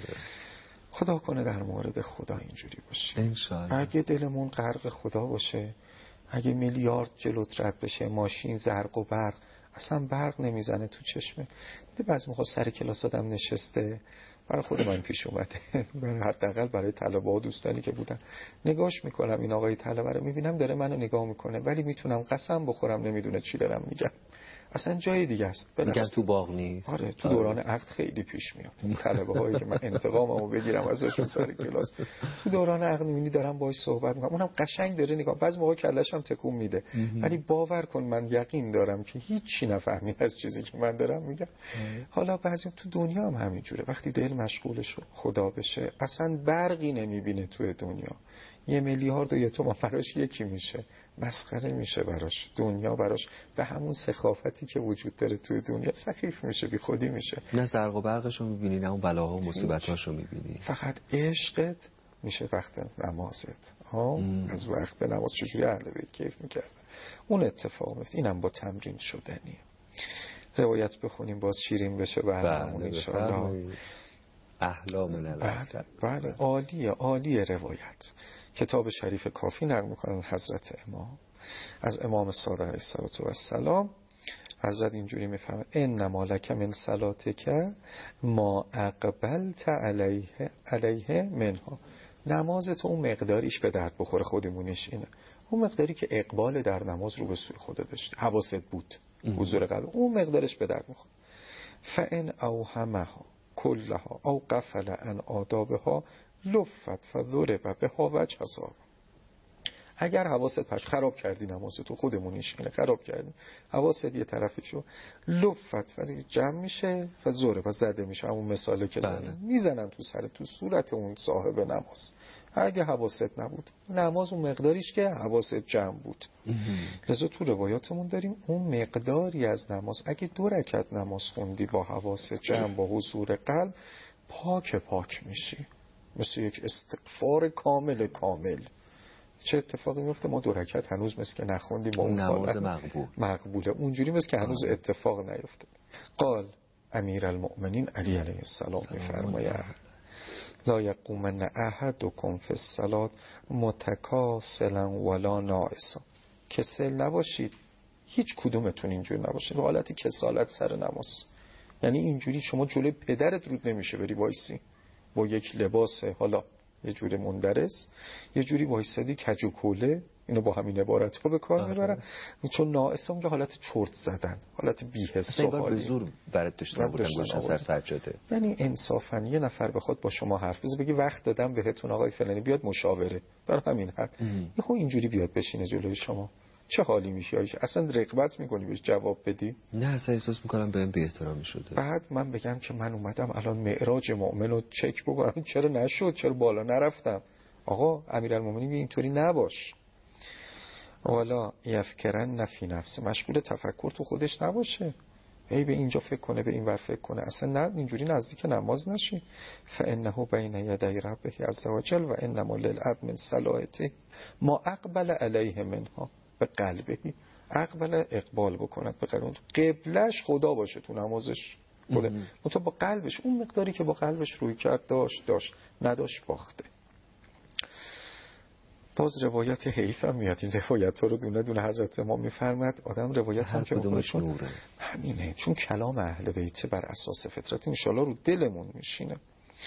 خدا کنه در مورد خدا اینجوری باشه انشالله. اگه دلمون غرق خدا باشه، اگه میلیارد جلوت رد بشه، ماشین زرق و برق، اصلا برق نمیزنه تو چشمه. بعضی موقع سر کلاس آدم نشسته، برای خود من پیش اومده، من حداقل برای طلبه‌ها دوستانی که بودن نگاش میکنم، این آقای طلبه رو میبینم داره منو نگاه میکنه ولی میتونم قسم بخورم نمیدونه چی دارم میگم، اصلا جای دیگه است. میگن تو باغ نیست. آره تو دوران عقد خیلی پیش میاد این طلبه هایی که من انتقاممو بگیرم ازشون سر کلاس، تو دوران عقد میبینی دارم باهاش صحبت میکنم، اونم قشنگ داره نگاه، بعضی موقع کله‌ش هم تکون میده ولی باور کن من یقین دارم که هیچی نفهمی از چیزی که من دارم میگم. حالا بعضی تو دنیا هم همینجوره، وقتی دل مشغولش خدا بشه اصلا برقی نمیبینه توی دنیا، یه میلیارد و یه تومن براش یکی میشه، مسخره میشه براش، دنیا براش به همون سخافتی که وجود داره توی دنیا سخیف میشه، بی خودی میشه. نه زرق و برقشو میبینی نه اون بلاها و مصیبتاشو میبینی، فقط عشقت میشه وقت نمازت. ها از وقت نماز چجوری اهل بیت کیف میکرد اون اتفاق میفته، اینم با تمرین شدنیه. روایت بخونیم باز شیرین بشه برنامون ان شاء الله. احلام الاسد. بله عالیه عالیه روایت. کتاب شریف کافی نقل میکنن حضرت امام از امام صادق علیه السلام، حضرت اینجوری میفهمه انما لک من صلاتک ما اقبلت علیه علیه منها، نماز تو اون مقداریش به درد بخوره، خودمونش اینه، اون مقداری که اقبال در نماز رو به سوی خدا داشتی، حواست بود، حضور قلب، اون مقدارش به درد میخوره. فان اوهمها کلها او غفل عن آدابها لفت فضرب بها وجه حساب، اگر حواست پش خراب کردی نماز تو، خودمونیش اینه، خراب کردی حواست یه طرفشو، لفت و جمع میشه و ضرب و زده میشه، همون مثاله که زدن میزنن تو سر تو صورت اون صاحب نماز. اگه حواست نبود نماز اون مقداریش که حواست جمع بود. لذا تو روایاتمون داریم اون مقداری از نماز، اگه دو رکعت نماز خوندی با حواست جمع با حضور قلب، پاک پاک میشی، مثل یک استغفار کامل کامل. چه اتفاقی میفته؟ ما دو رکعت هنوز مثل که نخوندیم با اون نماز مقبول مقبوله، اونجوری مثل که هنوز اتفاق نیفته. قال امیر المؤمنین علی علیه السلام میفرماید لا یقومن احدکم فی الصلاة متکاسلا ولا ناعسا، کسل نباشید، هیچ کدومتون اینجوری نباشید، حالتی کسالت سر نماز، یعنی اینجوری شما جلوی پدرت رود نمیشه بری وایسی با یک لباس حالا یه جوری مندرس، یه جوری وایسادی کج و کوله، اینو با همین عبارت ها به کار میبرن، چون ناعسا میگه حالت چرت زدن، حالت بی‌حس و حالی، به زور برات داشتن بودن گوشن سر سجاده. یعنی انصافا یه نفر بخواد با شما حرف بزنه بگی وقت دادم بهتون آقای فلانی بیاد مشاوره، برای همین حد یهو اینجوری بیاد بشینه جلوی شما، چه حالی میشه؟ اصلا رغبت میکنی بهش جواب بدی؟ نه اصلا احساس میکنم بهم بی احترامی شده. بعد من بگم که من اومدم الان معراج مؤمن رو چک بکنم، چرا نشد، چرا بالا نرفتم؟ آقا امیرالمومنین میگه اینطوری نباش، والا یفکرن نفی نفس، مشغول تفکر تو خودش نباشه، ای به اینجا فکر کنه به این ور فکر کنه، اصلا نه اینجوری نزدیک نماز نشین. فانه بین یدی ربه عز وجل و انما للعبد من صلاته ما اقبل علیه منها به قلبه، اقبل اقبال بکند به قلب، قبلش خدا باشه تو نمازش خدا، منتها با قلبش اون مقداری که با قلبش روی کرد داشت داشت، نداشت باخته. باز روایت حیف هم میاد، این روایت ها رو دونه دونه حضرت امام میفرماد، آدم روایت هم که بخونه همینه، چون کلام اهل بیت بر اساس فطرت انشالله رو دلمون میشینه.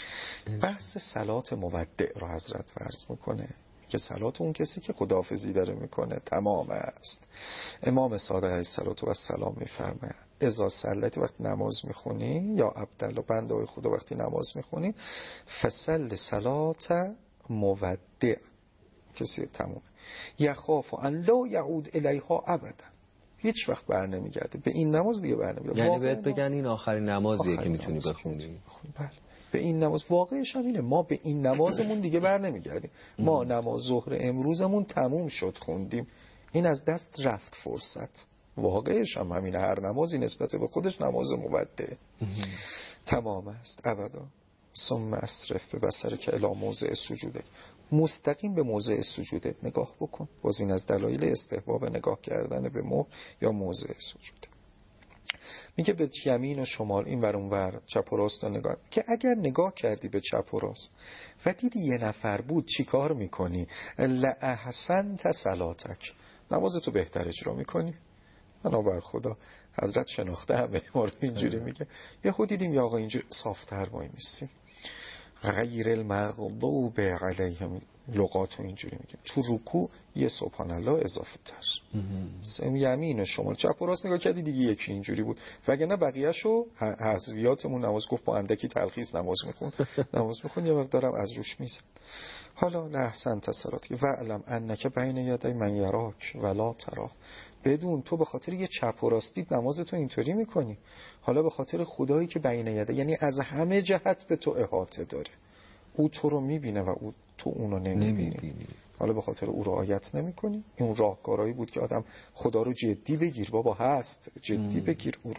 بحث صلات مودع رو حضرت فرض میکنه که صلات اون کسی که خداحافظی داره میکنه تمام است. امام صادق علیه السلام میفرماید اذا صلت، وقت نماز میخونی یا عبدالله بنده خدا وقتی نماز میخونی فصل صلات مودع، کسی تمام یخاف ان لا یعود الیها ابدا، هیچ وقت بر نمیگرده به این نماز دیگه بر نمیگرده. یعنی بهت بگن این آخرین نمازیه آخرین که میتونی نماز بخونی. بله به این نماز، واقعش هم اینه، ما به این نمازمون دیگه بر نمیگردیم. ما نماز ظهر امروزمون تموم شد خوندیم، این از دست رفت فرصت. واقعش هم همینه، هر نمازی نسبت به خودش نماز مودع تمام است ابدا. ثم اصرف به بصرک که الی موضع سجوده، مستقیم به موضع سجوده نگاه بکن. باز این از دلایل استحباب نگاه کردن به مهر یا موضع سجوده. میگه به یمین و شمال، این ور اون ور، چپ و راست نگاه، که اگر نگاه کردی به چپ و راست و دیدی یه نفر بود چی کار میکنی؟ لأحسنت صلاتک، نمازتو بهتر اجرا میکنی. بنابر خدا حضرت شناخته همه ما رو اینجوری میگه. یه خود دیدیم یا آقا اینجوری صافتر وای میسیم، غیر المغضوب علیهم، لغاتو اینجوری میگه. تو رکوع یه سبحان الله اضافه تر. سم یمین و شمال، چپ و راست نگاه کردی دیگه یکی اینجوری بود، وگرنه بقیه‌شو حذویاتمون نماز گفت با اندکی تلخیص نماز میخون نماز میخون یه وقت دارم از روش میزم. حالا لحسن تصراتی و علم انک بین یدی من یراک ولا تراه، بدون تو به خاطر یه چپ و راستی نمازتو اینطوری میکنی، حالا به خاطر خدایی که بین یده، یعنی از همه جهت به تو احاطه داره، او تو رو میبینه و او تو اونو نمیبینی، حالا به خاطر او رعایت نمیکنی. این راهکارایی بود که آدم خدا رو جدی بگیر، بابا هست جدی بگیر او رو.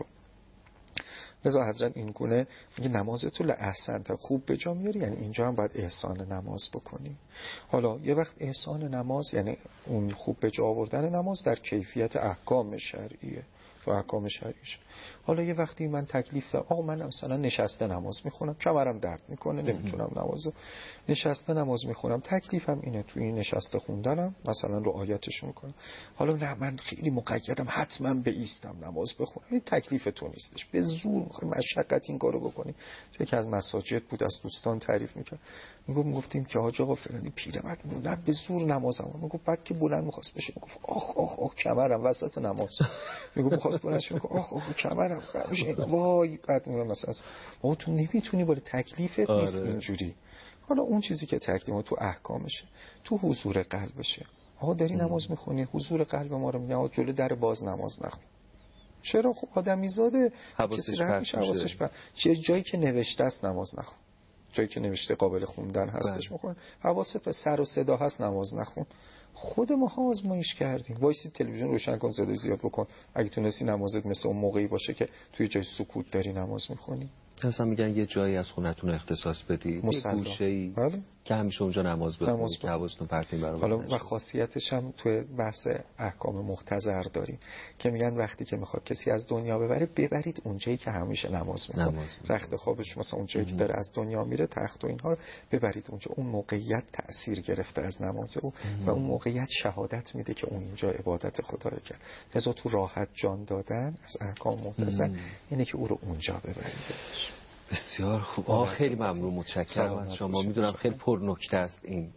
لذا حضرت این گونه میگه نمازتو لأحسنت، خوب به جا میاری، یعنی اینجا هم باید احسان نماز بکنی. حالا یه وقت احسان نماز یعنی اون خوب به جا آوردن نماز در کیفیت احکام شرعیه و احکام شرعیش. حالا یه وقتی من تکلیف دارم، آقا من مثلا نشسته نماز میخونم، کمرم درد میکنه نمیتونم نمازو، نشسته نماز میخونم، تکلیفم اینه تو این نشسته خوندنم مثلا رعایتش میکنم. حالا نه من خیلی مقیدم حتما به ایستم نماز بخونم، این تکلیف تو نیستش، به زور میخوای مشقت این کارو بکنی. تو یکی از مساجد بود از دوستان تعریف میکرد، میگفت میگفتیم که حاج آقا فلانی پیرمرد بود به زور نمازم، میگفت بعد که بلند میخواست بشه میگفت آخ آخ آخ کمرم وسط نماز، میگفت میخواست بلند شه میگفت آخ آخ کمرم بشه وای، بعد میگم مثلا ما تو نمیتونی بالا تکلیفت آره. نیست اینجوری. حالا اون چیزی که تکلیف تو احکامشه، تو حضور قلبشه. آقا داری نماز میخونی حضور قلب ما رو میگه آقا جلو در باز نماز نخون. چرا؟ خب آدمی زاده کسی رحم میشه حواسش به چه جایی که نوشته است نماز نخون، جایی که نوشته قابل خوندن هستش میخون، حواست به سر و صدا هست نماز نخون. خود ما ها آزمایش کردیم، وایسی تلویزیون روشن کن صدای زیاد بکن، اگه تونستی نمازت مثل اون موقعی باشه که توی جای سکوت داری نماز میخونی. اصلا میگن یه جایی از خونتون اختصاص بدید، یه گوشه‌ای بله. که همیشه اونجا نماز بخونید که حواستون پرتین برام. حالا و خاصیتش هم توی بحث احکام محتضر داریم که میگن وقتی که میخواد کسی از دنیا ببره ببرید اونجایی که همیشه نماز میخونه، رخت خوابش مثلا اونجایی که داره از دنیا میره، تخت و اینها رو ببرید اونجا، اون موقعیت تأثیر گرفته از نماز او و اون موقعیت شهادت میده که اون اینجا عبادت خدا رو کرد. لذا تو راحت جان دادن از احکام محتضر اینه که او رو اونجا ببرید. بسیار خوب. آه خیلی ممنون، متشکرم از شما. میدونم خیلی پر نکته است این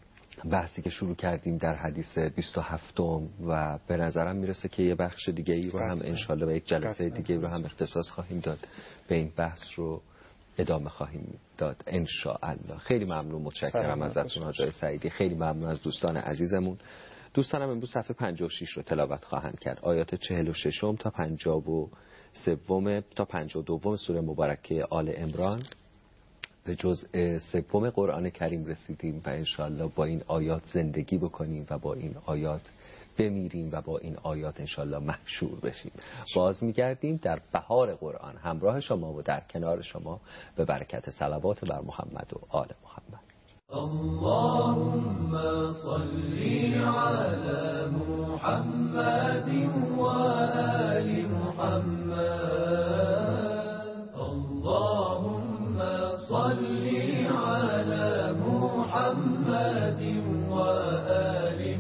بحثی که شروع کردیم در حدیث بیست و هفتم و به نظرم میرسه که یه بخش دیگه ای رو هم انشالله و یک جلسه دیگه رو هم اختصاص خواهیم داد به این بحث رو ادامه خواهیم داد انشاءالله. خیلی ممنون، متشکرم ازتون حاج سعیدی. خیلی ممنون از دوستان عزیزمون. دوستانم امروز صفحه پنجاه و شش رو تلاوت خواهند کرد، آیات چهل و شش تا پنجاه و سوم تا پنجاه و دو سوره مبارکه آل عمران. به جزء سوم قرآن کریم رسیدیم و انشاءالله با این آیات زندگی بکنیم و با این آیات بمیریم و با این آیات انشاءالله محشور بشیم. باز میگردیم در بهار قرآن همراه شما و در کنار شما به برکت صلوات بر محمد و آل محمد. اللهم صل على محمد وآل محمد. اللهم صل على محمد وآل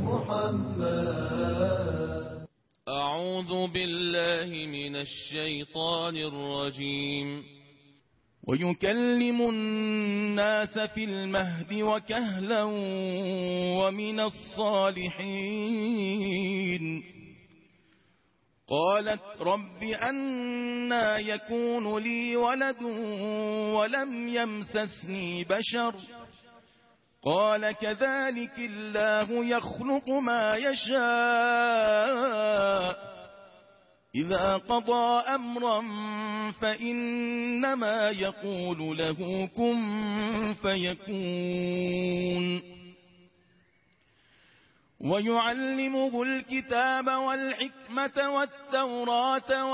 محمد. أعوذ بالله من الشيطان الرجيم. ويكلم الناس في المهد وكهلا ومن الصالحين. قالت رب أنى يكون لي ولد ولم يمسسني بشر قال كذلك الله يخلق ما يشاء إذا قضى أمرا فإنما يقول له كن فيكون. ويعلمه الكتاب والحكمة والتوراة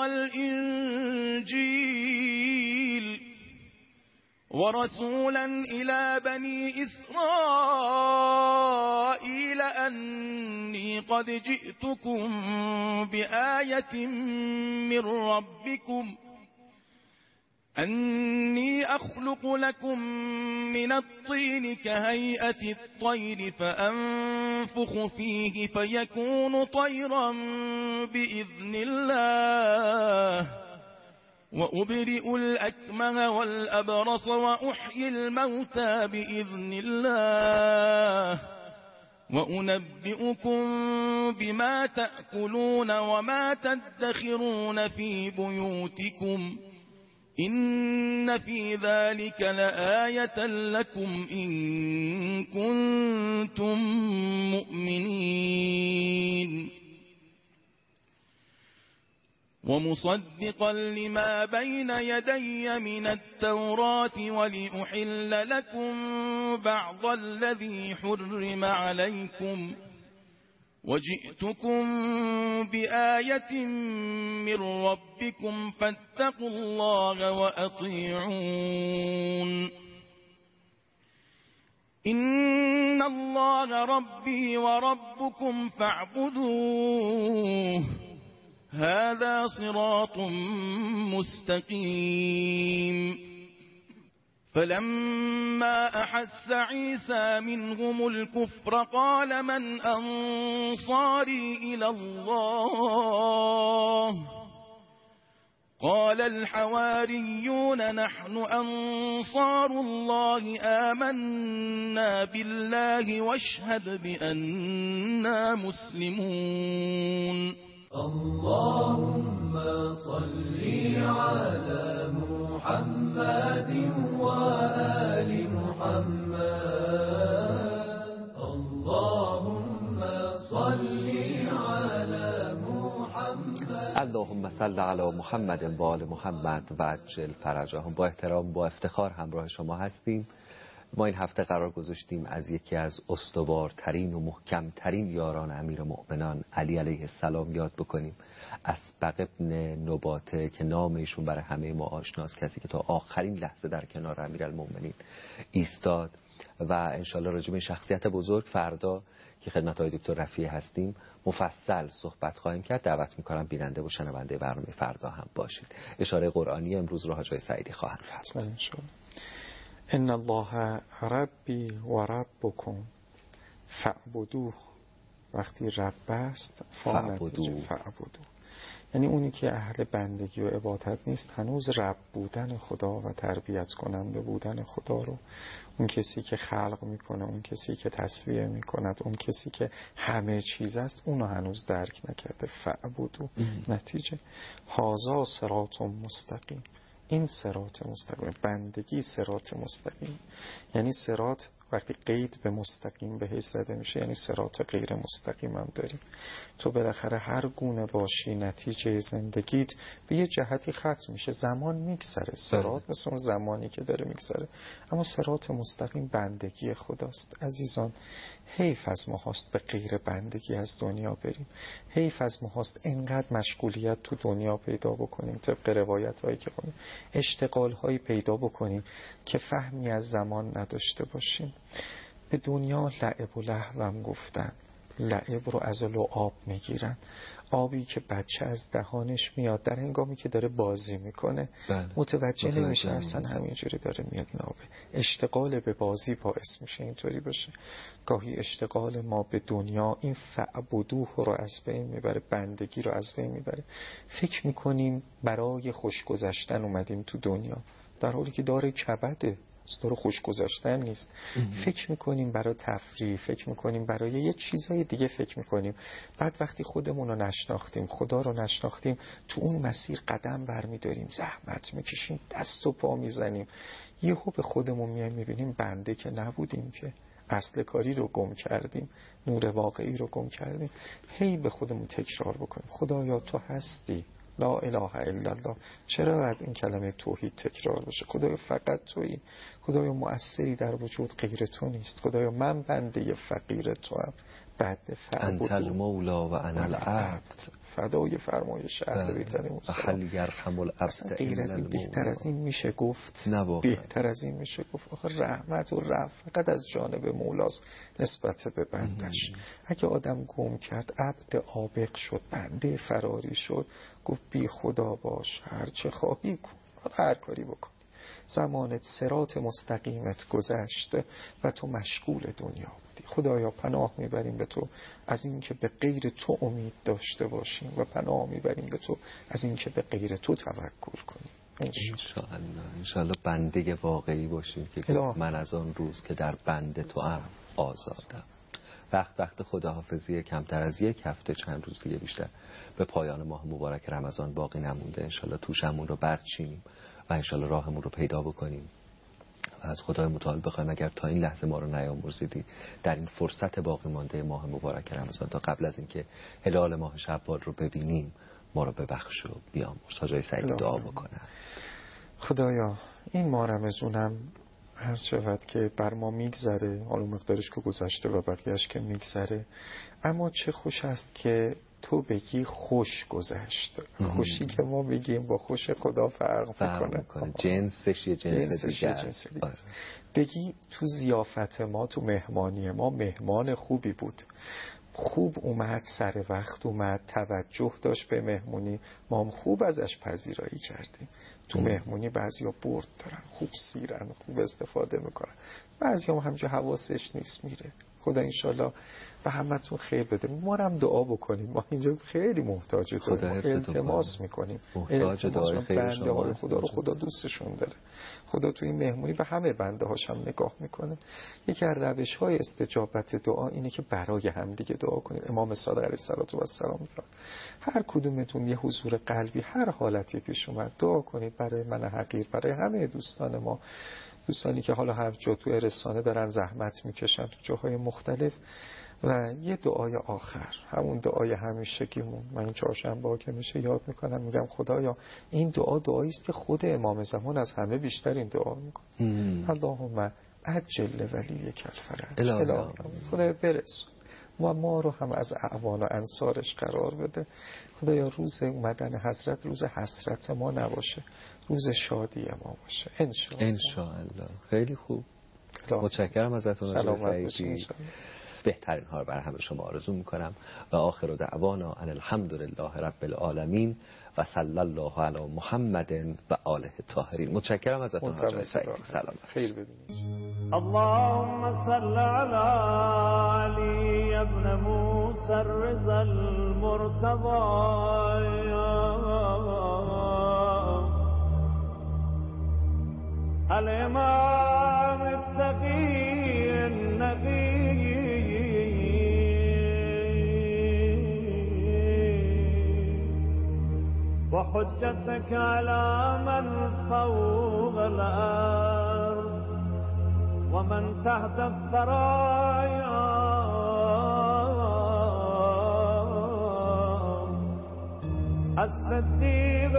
والإنجيل ورسولا إلى بني إسرائيل أني قد جئتكم بآية من ربكم أني أخلق لكم من الطين كهيئة الطير فأنفخ فيه فيكون طيرا بإذن الله وأبرئ الأكمه والأبرص وأحيي الموتى بإذن الله وأنبئكم بما تأكلون وما تدخرون في بيوتكم إن في ذلك لآية لكم إن كنتم مؤمنين. ومصدقا لما بين يدي من التوراة ولأحل لكم بعض الذي حرم عليكم وجئتكم بآية من ربكم فاتقوا الله وأطيعون. إن الله ربي وربكم فاعبدوه هذا صراط مستقيم. فلما أحس عيسى منهم الكفر قال من أنصاري إلى الله قال الحواريون نحن أنصار الله آمنا بالله واشهد بأننا مسلمون. اللهم صل على محمد وآل محمد. اللهم صل على محمد. اللهم صل علی محمد و آل محمد و عجل فرجهم. با احترام با افتخار همراه شما هستیم. ما این هفته قرار گذاشتیم از یکی از استوارترین و محکمترین یاران امیرالمؤمنان علی علیه السلام یاد بکنیم، اسبق ابن نباته که نام ایشون برای همه ما آشناست، کسی که تا آخرین لحظه در کنار امیرالمؤمنین ایستاد و انشالله راجع به این شخصیت بزرگ فردا که خدمت های دکتر رفیعی هستیم مفصل صحبت خواهیم کرد. دعوت میکنم بیننده و شنونده برنامه فردا هم باشید. اشاره قرآنی امروز رو حاج سعیدی خواهند کرد. ان الله ربی و ربکم فاعبدوه. وقتی رب است فاعبدوه، یعنی اونی که اهل بندگی و عبادت نیست هنوز رب بودن خدا و تربیت کننده بودن خدا رو، اون کسی که خلق میکنه، اون کسی که تسبیح میکند، اون کسی که همه چیز است، اونو هنوز درک نکرده. فاعبدوه. نتیجه هازا صراط مستقیم. این صراط مستقیم، بندگی صراط مستقیم، یعنی صراط وقتی قید به مستقیم به حیث زده میشه یعنی صراط غیر مستقیم هم داریم. تو بالاخره هر گونه باشی نتیجه زندگیت به یه جهتی ختم میشه، زمان میگذره. صراط مثل اون زمانی که داره میگذره، اما صراط مستقیم بندگی خداست. عزیزان حیف از ما هاست به غیر بندگی از دنیا بریم، حیف از ما هاست اینقدر مشغولیت تو دنیا پیدا بکنیم، طبق روایت هایی که خونیم اشتغال هایی پیدا بکنیم که فهمی از زمان نداشته باشیم. به دنیا لعب و لهو هم گفتن. لعب رو از لعاب میگیرن، آبی که بچه از دهانش میاد در هنگامی که داره بازی میکنه بله. متوجه, متوجه نمیشه اصلا همینجوری داره میاد نابه. اشتغال به بازی باعث میشه اینطوری باشه. گاهی اشتغال ما به دنیا این فعبدوه رو از بین میبره، بندگی رو از بین میبره. فکر میکنیم برای خوش گذشتن اومدیم تو دنیا، در حالی که داره کبده، داره خوش گذاشتن نیست. فکر میکنیم برای تفریح، فکر میکنیم برای یه چیزای دیگه فکر میکنیم. بعد وقتی خودمون رو نشناختیم، خدا رو نشناختیم، تو اون مسیر قدم برمیداریم، زحمت میکشیم، دست و پا میزنیم، یهو به خودمون میایم میبینیم بنده که نبودیم، که اصل کاری رو گم کردیم، نور واقعی رو گم کردیم. هی به خودمون تکرار بکنیم خدایا تو هستی، لا اله الا الله. چرا باید این کلمه توحید تکرار بشه؟ خدایا فقط تویی، خدایا مؤثری در وجود غیر تو نیست، خدایا من بنده فقیر تو ام، بعد فعبدو انت المولا و انا العبد، فدای فرمایش اهل بیت علیهم السلام. هل یرحم العبد غیر از این بهتر از این میشه گفت؟ نه بهتر از این میشه گفت؟ آخه رحمت و رفت فقط از جانب مولاست نسبت به بندش. اگه آدم گم کرد، عبد عابق شد، بنده فراری شد، گفت بی خدا باش، هر چه خواهی کن، هر کاری بکن. زمانت صراط مستقیمت گذشته و تو مشغول دنیا بودی. خدایا پناه میبریم به تو از این که به غیر تو امید داشته باشیم و پناه میبریم به تو از این که به غیر تو توکل کنیم. انشاءالله انشاءالله بنده واقعی باشیم که من از آن روز که در بنده تو ام آزادم. وقت وقت خداحافظی کمتر از یک هفته، چند روز دیگه بیشتر به پایان ماه مبارک رمضان باقی نمونده. انشاءالله توشمون رو برچینیم و انشاءالله راهمون رو پیدا بکنیم و از خدای متعال بخوایم اگر تا این لحظه ما رو نیامرزیدی در این فرصت باقی مانده ماه مبارک رمضان تا قبل از اینکه هلال ماه شوال رو ببینیم ما رو ببخش و بیامرز. حاجی سعید دعا بکنم. خدایا این ماه رمضانم هر شود که بر ما میگذره، حالا مقدارش که گذشته و بقیهش که میگذره، اما چه خوش است که تو بگی خوش گذشت. خوشی که ما بگیم با خوش خدا فرق, فرق میکنه, میکنه. جنسش یه جنس دیگه جنس دیگه. بگی تو ضیافت ما، تو مهمانی ما مهمان خوبی بود، خوب اومد، سر وقت اومد، توجه داشت به مهمونی، ما هم خوب ازش پذیرایی کردیم. تو ام. مهمونی بعضیا برد دارن، خوب سیرن، خوب استفاده میکنن، بعضیا هم همجا حواسش نیست میره. خدا انشالله به همتون خیر بده. ما هم دعا بکنیم، ما اینجا خیلی محتاج داریم، التماس میکنیم، محتاج دعای خیر بنده های خدا رو خدا دوستشون داره. خدا تو این مهمونی به همه بنده هاش هم نگاه میکنه. یکی از روش های استجابت دعا اینه که برای هم دیگه دعا کنید. امام صادق علیه السلام میگه هر کدومتون یه حضور قلبی هر حالتی پیش اومد دعا کنید برای من حقیر، برای همه دوستان ما، دوستانی که حالا هر جا تو رسانه دارن زحمت میکشن تو جاهای مختلف. و یه دعای آخر، همون دعای همیشگیمون، من این چهارشنبه ها که میشه یاد میکنم، میگم خدایا این دعا دعایی است که خود امام زمان از همه بیشتر این دعا میکنه. اللهم عجل ولی کالفرج، الهی خدایا برسون و ما رو هم از اعوان و انصارش قرار بده. خدایا روز اومدن حضرت روز حسرت ما نباشه، روز شادی ما باشه انشاءالله. انشاءالله. خیلی خوب، متشکرم ازتون. سلامت باشید. بهترین ها رو برای همه شما آرزو میکنم و آخر دعوانا ان الحمدلله رب العالمین و صلی الله علی محمد و آله الطاهرین. متشکرم ازتون حاج سعید. سلام. خیر ببینید. اللهم صل علی علی ابن موسی الرضا المرتضى الامام التقی النقی وحجتك على من فوق الأرض ومن تحت الثرايا الصديق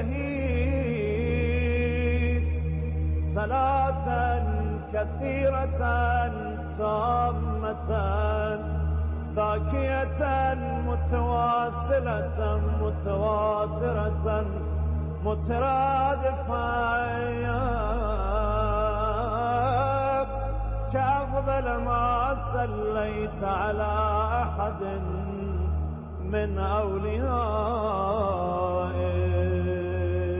الشهيد صلاة كثيرة تامة باكية متواصلة متواترة مترادفة كأفضل ما صليت على أحد من أولياء